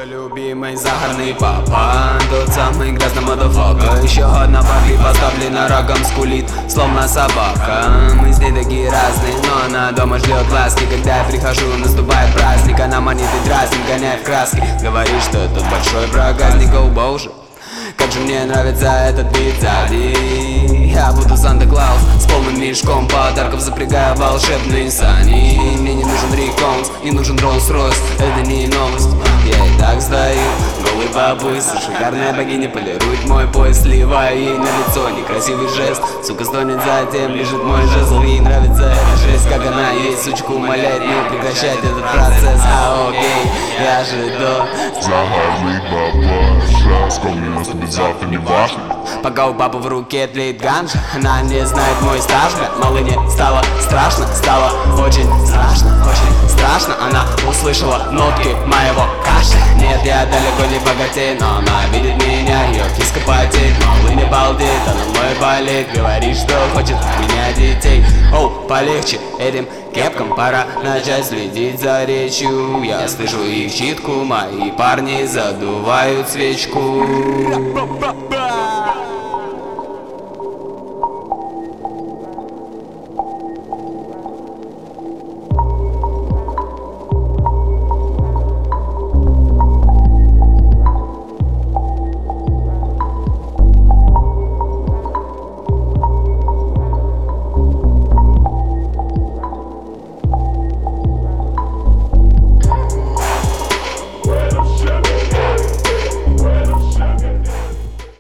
Твой любимый сахарный папа, тот самый грязный модофака. Еще одна парли поставлена рогом, скулит, словно собака. Мы с ней такие разные, но она дома ждет ласки. Когда я прихожу, наступает праздник, она манит и дразнит, гоняет в краски. Говорит, что тут большой проказник, о боже, как же мне нравится этот вид сзади. Я буду Санта-Клаус с полным мешком подарков, запрягая волшебные сани. Мне не нужен Риконс, не нужен Роллс-Ройс, это не новость. Я и так стою, голый бабус, шикарная богиня полирует мой пояс, сливая ей на лицо некрасивый жест. Сука стонет, затем лежит мой жезл. Ей нравится эта жесть, как она есть. Сучку умоляет не прекращать этот процесс. А окей, я жду. Сахарный папаша, скромный наступит завтра, не важно. Пока у папы в руке тлеет ганжа, она не знает мой стаж. Малыне стало страшно, стало очень страшно, очень страшно. Она услышала нотки моего кашля. Нет, я далеко не богатей, но она видит меня, ее киска потеет. Малыня балдеет, она мой болит, говорит, что хочет от меня детей. Оу, полегче этим кепкам, пора начать следить за речью. Я слышу их читку, мои парни задувают свечку.